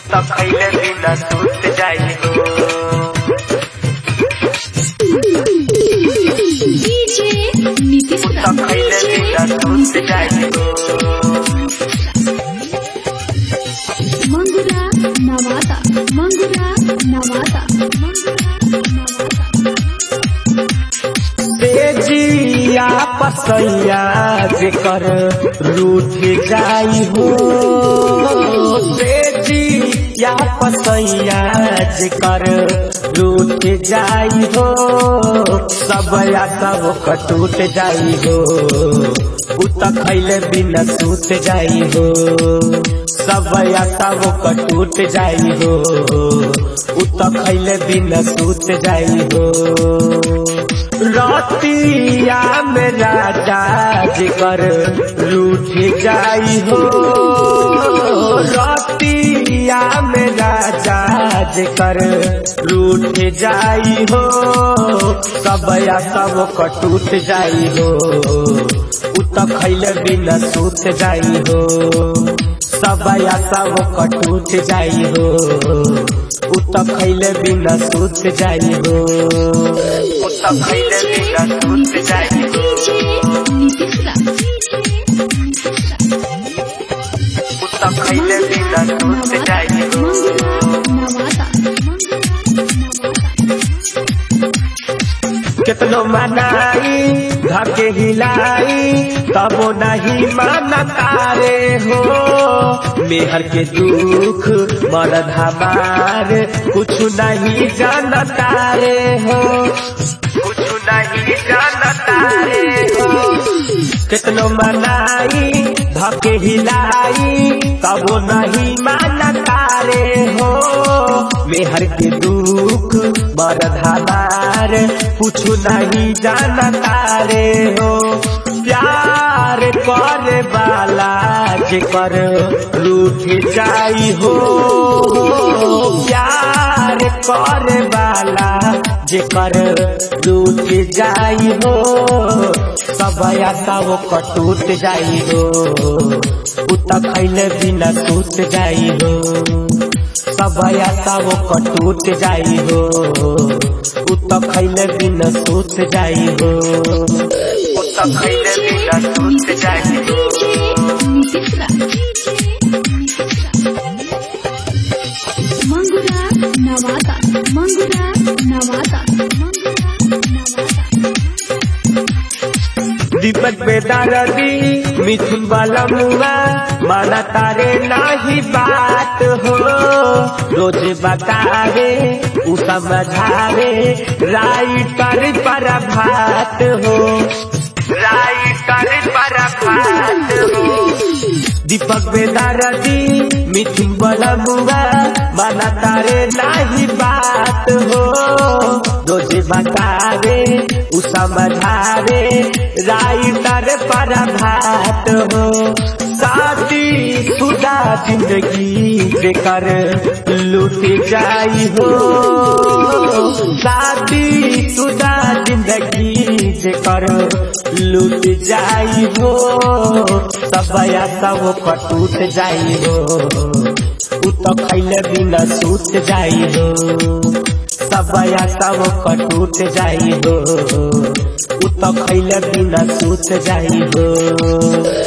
तो खैले बिना सूत जाई हो। डीजे नीतीश तो खैले बिना सूत जाई हो। मंगुरा नवादा मंगुरा नवादा मंगुरा नवादा बेजिया पसैया जेकर रूठ जाई हो। बेजिया पसैया जेकर रूठ जाई हो। सब या सब कटूट जाई हो। उत खैले बिना सूत जाई हो। सब या सब कटूट जाई हो। उत खैले बिना सूत जाई हो। रतिया में राजा जेकर रूठ जाई हो। रतिया में राजा जेकर रूठ जाई हो। सब या सब कटूट जाई हो। उत खैले बिना सूत जाई हो। सब या सब कटूट जाई हो। उत खैले बिना सूत जाई हो। उत खैले बिना सूत जाई हो। उत खैले बिना सूत जाई हो। कितनो मनाई धके हिलाई तबो नहीं मानता रे हो। मेहर के दुख मर्द हमार कुछ नहीं जानता रे हो। कुछ नहीं जानता रे हो। कितनो मनाई धके हिलाई तबो नहीं मानता रे हो। मेहर के दुख मर्द हमार कुछ नहीं जानता रे हो। प्यार करे वाला जेकर रूठ जाई हो। प्यार करे वाला जेकर रूठ जाई हो। सब या सब कटूट जाई हो। उत खैले बिना सूत जाई हो। सब या सब कटूट जाई हो। उत खैले बिना सूत जाई हो। उत खैले बिना सूत जाई हो। मंगुरा नवादा मंगुरा नवादा मंगुरा नवादा दीपक बेदारदी मिथुन वाला मुआ माना तारे नाही बात हो। रोज बतावे उ समझावे राइटर पर भात हो। राइटर पर भात हो। दीपक बेदारदी मिथुन वाला मुआ माना तारे नाही बात हो। रोज बतावे उ समझावे राइटर पर भात हो। शादी शुदा जिंदगी जेकर लूट जाई हो। शादी शुदा जिंदगी जेकर लूट जाई हो। सब या सब कटूट जाई हो। उत खैले बिना सूत जाई हो। सब या सब कटूट जाई हो। उत खैले बिना सूत जाई हो।